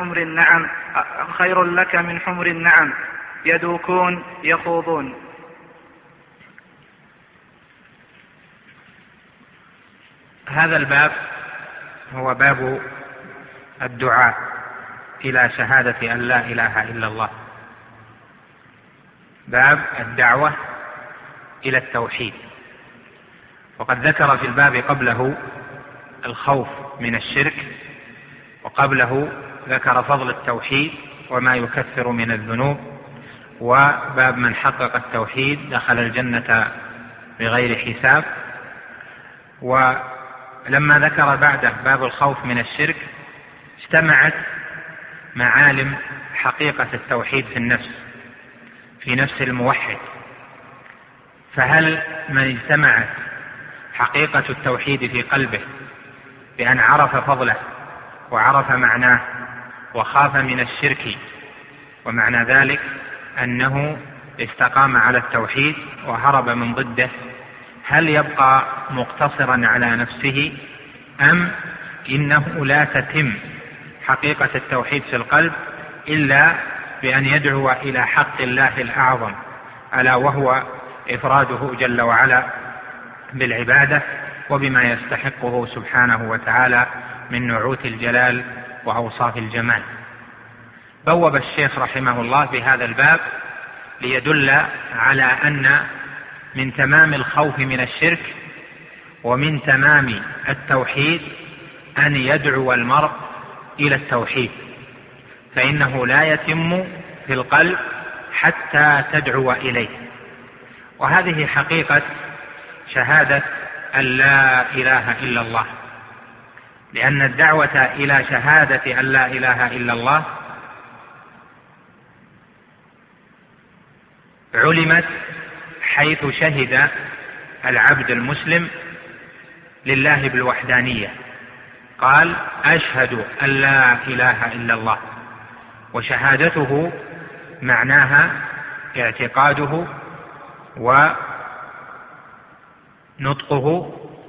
S2: من حمر النعم يدوكون يخوضون.
S1: هذا الباب هو باب الدعاء إلى شهادة أن لا إله إلا الله، باب الدعوة إلى التوحيد. وقد ذكر في الباب قبله الخوف من الشرك، وقبله ذكر فضل التوحيد وما يكفر من الذنوب، وباب من حقق التوحيد دخل الجنة بغير حساب. ولما ذكر بعده باب الخوف من الشرك اجتمعت معالم حقيقة التوحيد في نفس الموحد. فهل من اجتمعت حقيقة التوحيد في قلبه بأن عرف فضله وعرف معناه وخاف من الشرك، ومعنى ذلك أنه استقام على التوحيد وهرب من ضده، هل يبقى مقتصرا على نفسه أم إنه لا تتم حقيقة التوحيد في القلب إلا بأن يدعو إلى حق الله الأعظم، ألا وهو إفراده جل وعلا بالعبادة وبما يستحقه سبحانه وتعالى من نعوت الجلال وأوصاف الجمال. بوب الشيخ رحمه الله في هذا الباب ليدل على أن من تمام الخوف من الشرك ومن تمام التوحيد أن يدعو المرء إلى التوحيد، فإنه لا يتم في القلب حتى تدعو إليه. وهذه حقيقة شهادة أن لا إله إلا الله، لأن الدعوة إلى شهادة أن لا إله إلا الله علمت حيث شهد العبد المسلم لله بالوحدانية، قال أشهد أن لا إله إلا الله، وشهادته معناها اعتقاده ونطقه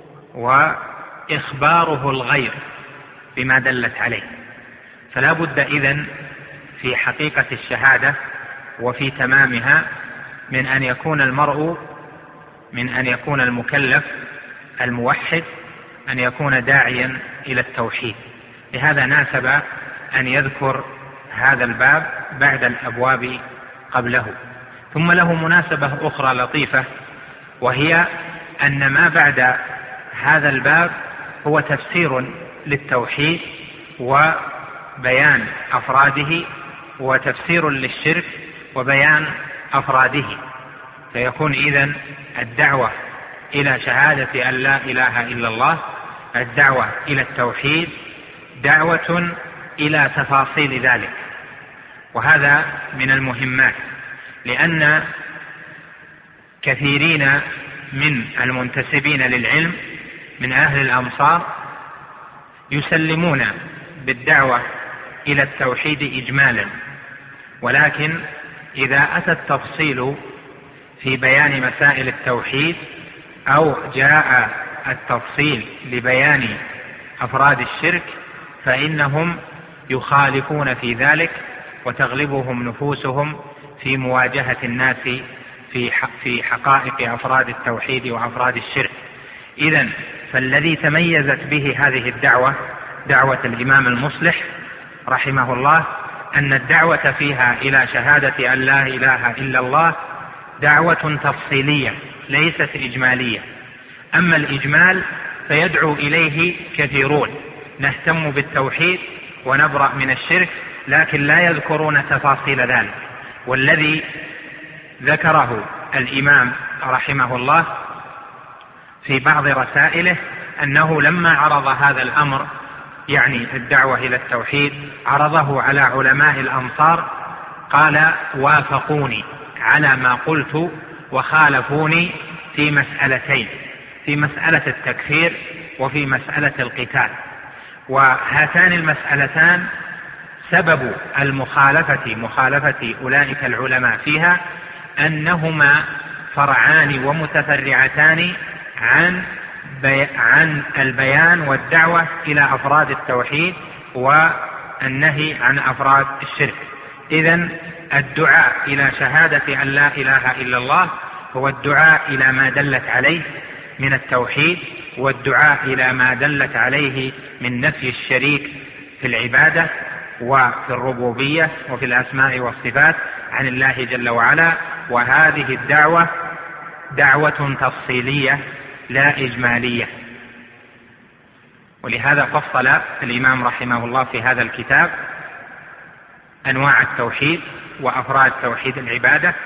S1: وإخباره الغير بما دلت عليه. فلا بد إذن في حقيقة الشهادة وفي تمامها من أن يكون المكلف الموحد أن يكون داعيا إلى التوحيد. لهذا ناسب أن يذكر هذا الباب بعد الأبواب قبله. ثم له مناسبة أخرى لطيفة، وهي أن ما بعد هذا الباب هو تفسير للتوحيد وبيان أفراده، وتفسير للشرك وبيان أفراده، فيكون إذن الدعوة إلى شهادة أن لا إله إلا الله، الدعوة إلى التوحيد، دعوة إلى تفاصيل ذلك. وهذا من المهمات، لأن كثيرين من المنتسبين للعلم من أهل الأمصار يسلمون بالدعوة إلى التوحيد إجمالا، ولكن إذا أتى التفصيل في بيان مسائل التوحيد أو جاء التفصيل لبيان أفراد الشرك فإنهم يخالفون في ذلك، وتغلبهم نفوسهم في مواجهة الناس في حقائق أفراد التوحيد وأفراد الشرك. إذن فالذي تميزت به هذه الدعوة دعوة الإمام المصلح رحمه الله أن الدعوة فيها إلى شهادة أن لا إله إلا الله دعوة تفصيلية ليست إجمالية. أما الإجمال فيدعو إليه كثيرون، نهتم بالتوحيد ونبرأ من الشرك، لكن لا يذكرون تفاصيل ذلك. والذي ذكره الإمام رحمه الله في بعض رسائله أنه لما عرض هذا الأمر، يعني الدعوة إلى التوحيد، عرضه على علماء الأمصار، قال وافقوني على ما قلت وخالفوني في مسألتين، في مسألة التكفير وفي مسألة القتال. وهاتان المسألتان سبب المخالفة مخالفة أولئك العلماء فيها أنهما فرعان ومتفرعتان عن البيان والدعوة إلى أفراد التوحيد والنهي عن أفراد الشرك. إذن الدعاء إلى شهادة أن لا إله إلا الله هو الدعاء إلى ما دلت عليه من التوحيد، والدعاء إلى ما دلت عليه من نفي الشريك في العبادة وفي الربوبية وفي الأسماء والصفات عن الله جل وعلا. وهذه الدعوة دعوة تفصيلية لا إجمالية. ولهذا فصل الإمام رحمه الله في هذا الكتاب أنواع التوحيد وأفراد توحيد العبادة،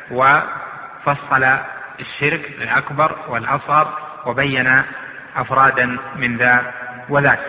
S1: وفصل الشرك الأكبر والأصغر، وبين أفرادا من ذا وذاك.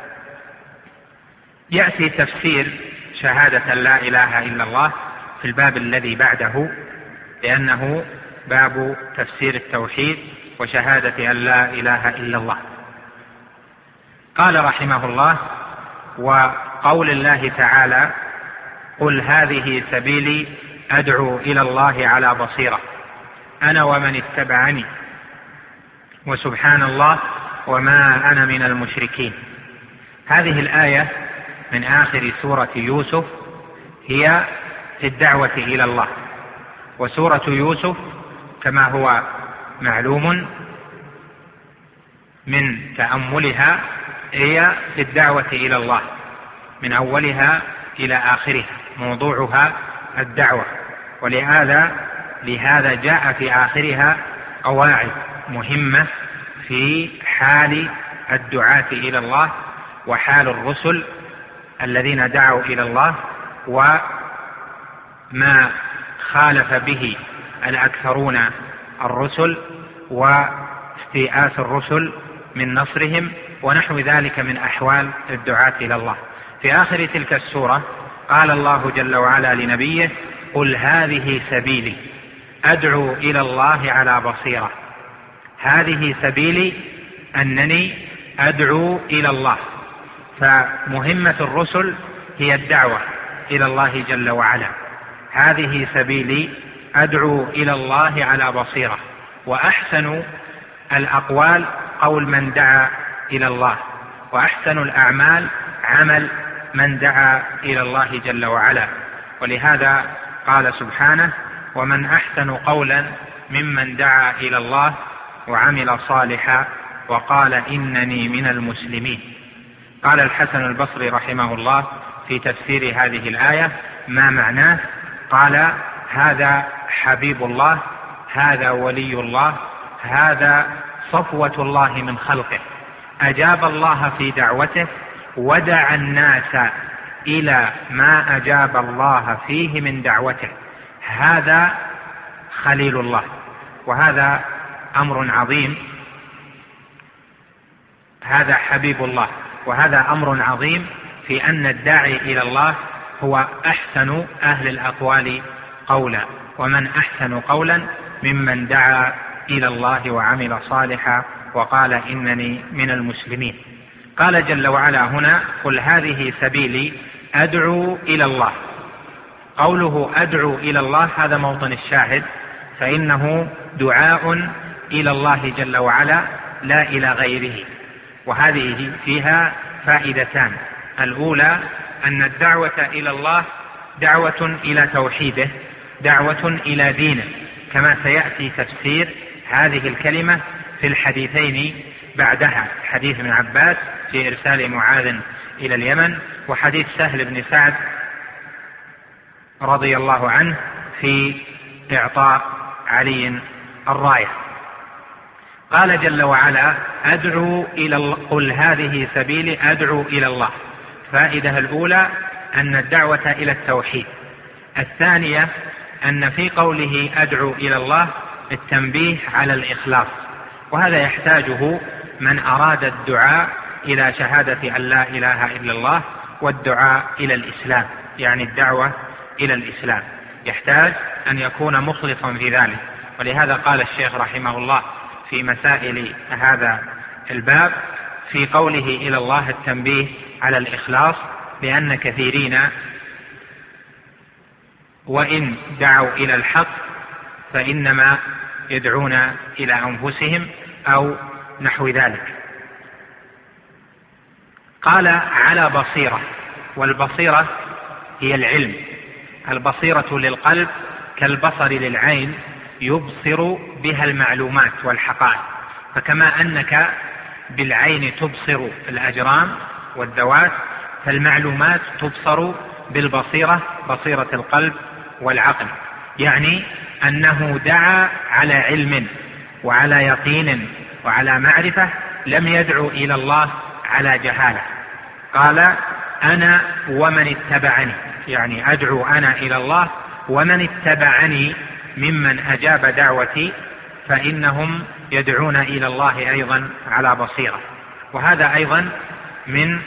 S1: يأتي تفسير شهادة لا إله إلا الله في الباب الذي بعده، لأنه باب تفسير التوحيد وشهادة أن لا إله إلا الله. قال رحمه الله: وقول الله تعالى: قل هذه سبيلي أدعو إلى الله على بصيرة أنا ومن اتبعني وسبحان الله وما أنا من المشركين. هذه الآية من آخر سورة يوسف هي في الدعوة إلى الله، وسورة يوسف كما هو معلوم من تأملها هي في الدعوة إلى الله من أولها إلى آخرها، موضوعها الدعوة، ولهذا جاء في آخرها قواعد مهمة في حال الدعاة إلى الله وحال الرسل الذين دعوا إلى الله، وما خالف به الأكثرون الرسل، واستيئاس الرسل من نصرهم، ونحو ذلك من أحوال الدعاة إلى الله. في آخر تلك السورة قال الله جل وعلا لنبيه: قل هذه سبيلي أدعو إلى الله على بصيرة. هذه سبيلي أنني أدعو إلى الله، فمهمة الرسل هي الدعوة إلى الله جل وعلا. هذه سبيلي أدعو إلى الله على بصيرة، وأحسن الأقوال قول من دعا إلى الله، وأحسن الأعمال عمل من دعا إلى الله جل وعلا. ولهذا قال سبحانه: ومن أحسن قولا ممن دعا إلى الله وعمل صالحا وقال إنني من المسلمين. قال الحسن البصري رحمه الله في تفسير هذه الآية: ما معناه؟ قال: هذا حبيب الله، هذا ولي الله، هذا صفوة الله من خلقه، أجاب الله في دعوته ودعا الناس إلى ما أجاب الله فيه من دعوته، هذا خليل الله. وهذا أمر عظيم، هذا حبيب الله، وهذا أمر عظيم في أن الداعي إلى الله هو أحسن أهل الأقوال قولا، ومن أحسن قولا ممن دعا إلى الله وعمل صالحا وقال إنني من المسلمين. قال جل وعلا هنا: قل هذه سبيلي أدعو إلى الله. قوله أدعو إلى الله هذا موطن الشاهد، فإنه دعاء إلى الله جل وعلا لا إلى غيره. وهذه فيها فائدتان: الأولى أن الدعوة إلى الله دعوة إلى توحيده، دعوة إلى دينه، كما سيأتي تفسير هذه الكلمة في الحديثين بعدها، حديث ابن عباس في إرسال معاذ إلى اليمن، وحديث سهل بن سعد رضي الله عنه في إعطاء علي الراية. قال جل وعلا: أدعو إلى الله، قل هذه سبيلي أدعو إلى الله. فائدة الأولى أن الدعوة إلى التوحيد. الثانية أن في قوله أدعو إلى الله التنبيه على الإخلاص، وهذا يحتاجه من أراد الدعاء إلى شهادة أن لا إله إلا الله والدعاء إلى الإسلام، يعني الدعوة إلى الإسلام، يحتاج أن يكون مخلصا في ذلك. ولهذا قال الشيخ رحمه الله في مسائل هذا الباب في قوله إلى الله التنبيه على الإخلاص، لأن كثيرين وإن دعوا إلى الحق فإنما يدعون إلى أنفسهم أو نحو ذلك. قال: على بصيرة، والبصيرة هي العلم. البصيرة للقلب كالبصر للعين، يبصر بها المعلومات والحقائق. فكما أنك بالعين تبصر الأجرام والذوات، فالمعلومات تبصر بالبصيرة، بصيرة القلب والعقل. يعني أنه دعا على علم وعلى يقين وعلى معرفة، لم يدعو إلى الله على جهالة. قال: أنا ومن اتبعني، يعني أدعو أنا إلى الله ومن اتبعني ممن أجاب دعوتي فإنهم يدعون إلى الله أيضا على بصيرة. وهذا أيضا من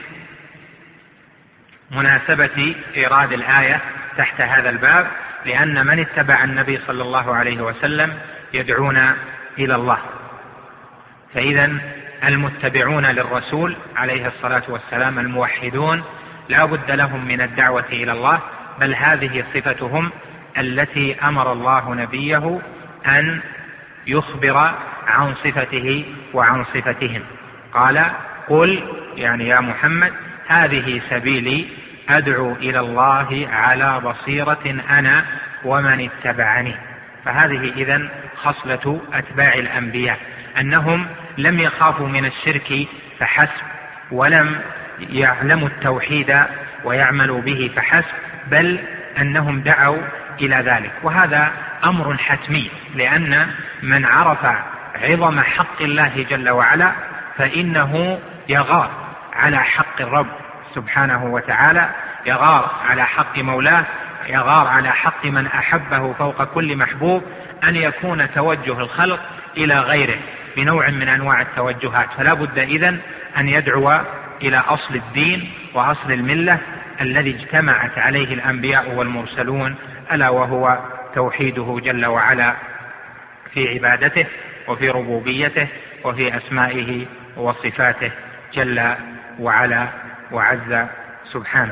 S1: مناسبة إيراد الآية تحت هذا الباب، لأن من اتبع النبي صلى الله عليه وسلم يدعون إلى الله. فإذا المتبعون للرسول عليه الصلاة والسلام الموحدون لا بد لهم من الدعوة إلى الله، بل هذه صفتهم التي أمر الله نبيه أن يخبر عن صفته وعن صفتهم. قال: قل، يعني يا محمد، هذه سبيلي أدعو إلى الله على بصيرة أنا ومن اتبعني. فهذه إذن خصلة أتباع الأنبياء، أنهم لم يخافوا من الشرك فحسب، ولم يعلموا التوحيد ويعملوا به فحسب، بل أنهم دعوا إلى ذلك. وهذا أمر حتمي، لأن من عرف عظم حق الله جل وعلا فإنه يغار على حق الرب سبحانه وتعالى، يغار على حق مولاه، يغار على حق من أحبه فوق كل محبوب، أن يكون توجه الخلق إلى غيره بنوع من أنواع التوجهات. فلا بد إذن أن يدعو إلى أصل الدين وأصل الملة الذي اجتمعت عليه الأنبياء والمرسلون، ألا وهو توحيده جل وعلا في عبادته وفي ربوبيته وفي أسمائه وصفاته جل وعلا وعز سبحانه.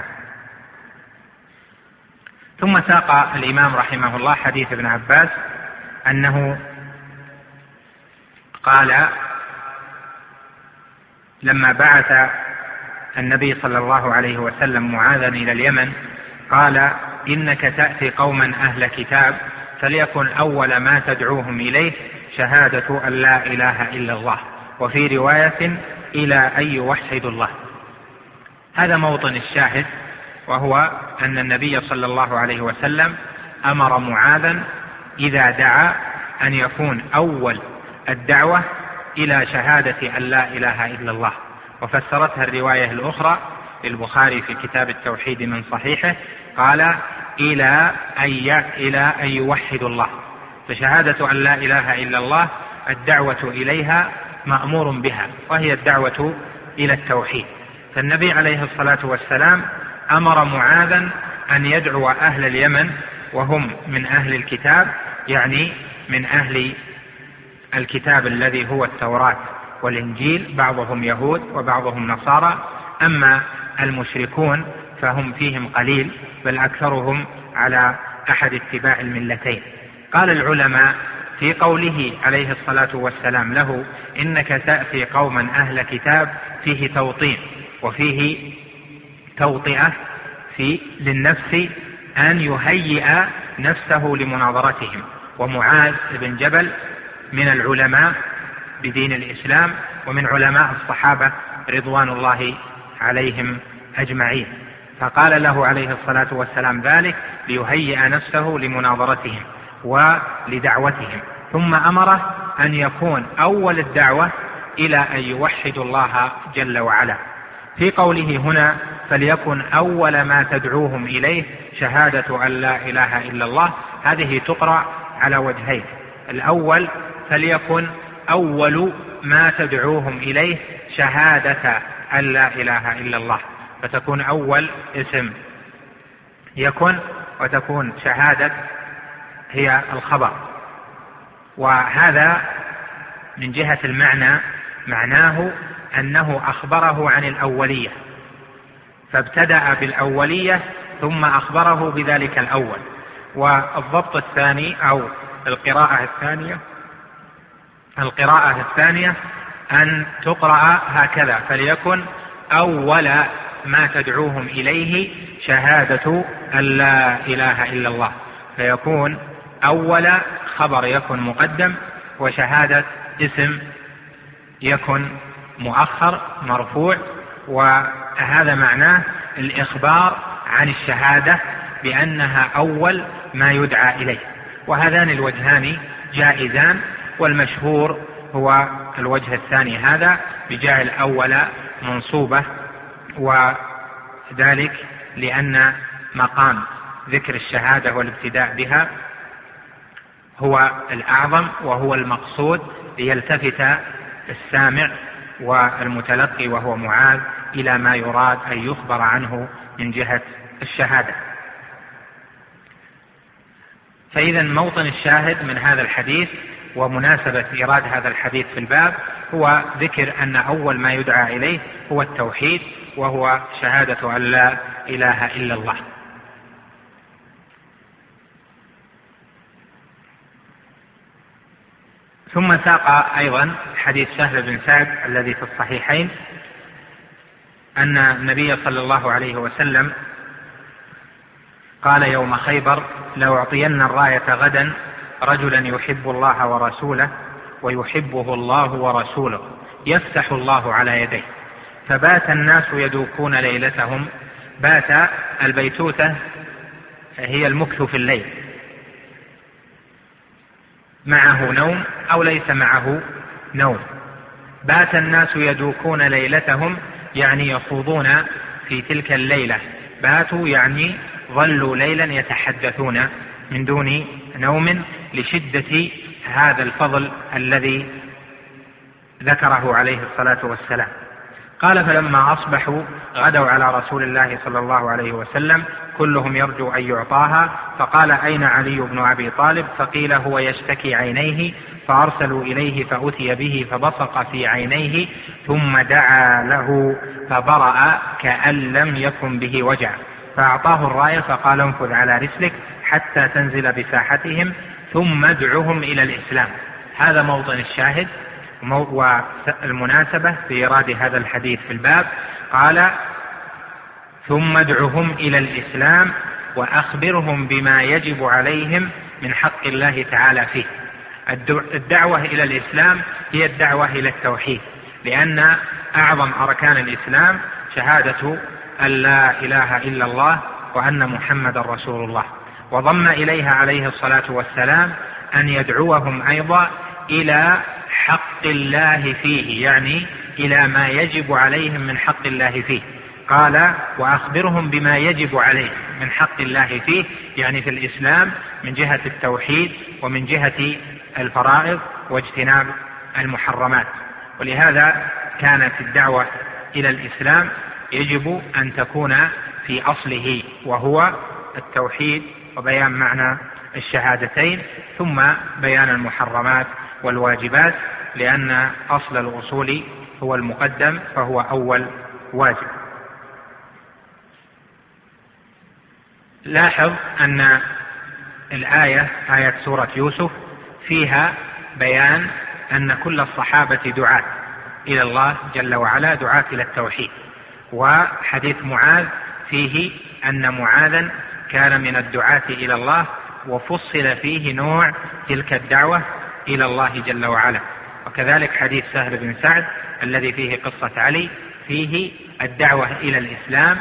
S1: ثم ساق الإمام رحمه الله حديث ابن عباس أنه قال لما بعث النبي صلى الله عليه وسلم معاذا إلى اليمن قال: إنك تأتي قوما أهل كتاب فليكن أول ما تدعوهم إليه شهادة أن لا إله إلا الله، وفي رواية إلى أن يوحدوا الله. هذا موطن الشاهد، وهو أن النبي صلى الله عليه وسلم أمر معاذا إذا دعا أن يكون أول الدعوة إلى شهادة أن لا إله إلا الله. وفسرتها الرواية الأخرى للبخاري في كتاب التوحيد من صحيحه، قال: إلى أن يوحدوا الله. فشهادة أن لا إله إلا الله الدعوة إليها مأمور بها، وهي الدعوة إلى التوحيد. فالنبي عليه الصلاة والسلام أمر معاذا أن يدعو أهل اليمن وهم من أهل الكتاب، يعني من أهل الكتاب الذي هو التوراة والإنجيل، بعضهم يهود وبعضهم نصارى. أما المشركون فهم فيهم قليل، بل أكثرهم على أحد اتباع الملتين. قال العلماء في قوله عليه الصلاة والسلام له: إنك تأتي قوما أهل كتاب، فيه توطين وفيه توطئة للنفس أن يهيئ نفسه لمناظرتهم. ومعاذ بن جبل من العلماء بدين الإسلام ومن علماء الصحابة رضوان الله عليهم أجمعين، فقال له عليه الصلاة والسلام ذلك ليهيئ نفسه لمناظرتهم ولدعوتهم. ثم أمره أن يكون أول الدعوة إلى أن يوحدوا الله جل وعلا. في قوله هنا: فليكن أول ما تدعوهم إليه شهادة أن لا إله إلا الله، هذه تقرأ على وجهين: الأول فليكن أول ما تدعوهم إليه شهادة أن لا إله إلا الله، فتكون أول اسم يكن، وتكون شهادة هي الخبر. وهذا من جهة المعنى معناه أنه أخبره عن الأولية، فابتدأ بالأولية ثم أخبره بذلك الأول. والضبط الثاني أو القراءة الثانية أن تقرأ هكذا: فليكن أول ما تدعوهم إليه شهادة أن لا إله إلا الله، فيكون أول خبر يكن مقدم، وشهادة اسم يكن مؤخر مرفوع. وهذا معناه الإخبار عن الشهادة بأنها أول ما يدعى إليه. وهذان الوجهان جائزان، والمشهور هو الوجه الثاني هذا بجعل أول منصوبة، وذلك لأن مقام ذكر الشهادة والابتداء بها هو الأعظم وهو المقصود، ليلتفت السامع والمتلقي وهو معاذ إلى ما يراد أن يخبر عنه من جهة الشهادة. فإذا موطن الشاهد من هذا الحديث ومناسبة إيراد هذا الحديث في الباب هو ذكر أن أول ما يدعى إليه هو التوحيد، وهو شهادة أن لا إله إلا الله. ثم ساق أيضا حديث سهل بن سعد الذي في الصحيحين أن النبي صلى الله عليه وسلم قال يوم خيبر: لأعطين الراية غدا رجلا يحب الله ورسوله ويحبه الله ورسوله يفتح الله على يديه. فبات الناس يدوكون ليلتهم. بات البيتوتة هي المكث في الليل، معه نوم أو ليس معه نوم. بات الناس يدوكون ليلتهم يعني يخوضون في تلك الليلة. باتوا يعني ظلوا ليلا يتحدثون من دون نوم لشدة هذا الفضل الذي ذكره عليه الصلاة والسلام. قال: فلما أصبحوا غدوا على رسول الله صلى الله عليه وسلم كلهم يرجو أن يعطاها، فقال: أين علي بن أبي طالب؟ فقيل: هو يشتكي عينيه. فأرسلوا إليه فأتي به فبصق في عينيه ثم دعا له فبرأ كأن لم يكن به وجع، فأعطاه الراية فقال: انفذ على رسلك حتى تنزل بساحتهم ثم ادعهم إلى الإسلام. هذا موطن الشاهد والمناسبة في إيراد هذا الحديث في الباب. قال: ثم ادعهم إلى الإسلام وأخبرهم بما يجب عليهم من حق الله تعالى فيه. الدعوة إلى الإسلام هي الدعوة إلى التوحيد، لأن أعظم أركان الإسلام شهادة أن لا إله إلا الله وأن محمد رسول الله، وضم إليها عليه الصلاة والسلام أن يدعوهم أيضا إلى حق الله فيه، يعني إلى ما يجب عليهم من حق الله فيه. قال: وأخبرهم بما يجب عليهم من حق الله فيه، يعني في الإسلام من جهة التوحيد ومن جهة الفرائض واجتناب المحرمات. ولهذا كانت الدعوة إلى الإسلام يجب أن تكون في أصله وهو التوحيد وبيان معنى الشهادتين، ثم بيان المحرمات والواجبات، لأن أصل الأصول هو المقدم فهو أول واجب. لاحظ أن الآية آية سورة يوسف فيها بيان أن كل الصحابة دعاة إلى الله جل وعلا، دعاة إلى التوحيد. وحديث معاذ فيه أن معاذا كان من الدعاة إلى الله، وفصل فيه نوع تلك الدعوة إلى الله جل وعلا. وكذلك حديث سهل بن سعد الذي فيه قصة علي فيه الدعوة إلى الإسلام،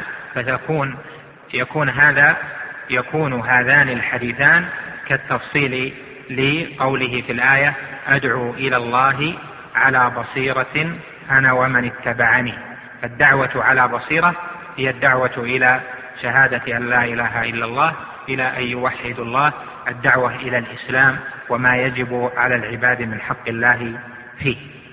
S1: يكون هذان الحديثان كالتفصيل لقوله في الآية: أدعو إلى الله على بصيرة أنا ومن اتبعني. الدعوة على بصيرة هي الدعوة إلى شهادة أن لا إله إلا الله، إلى أن يوحدوا الله، الدعوة إلى الإسلام وما يجب على العباد من حق الله فيه.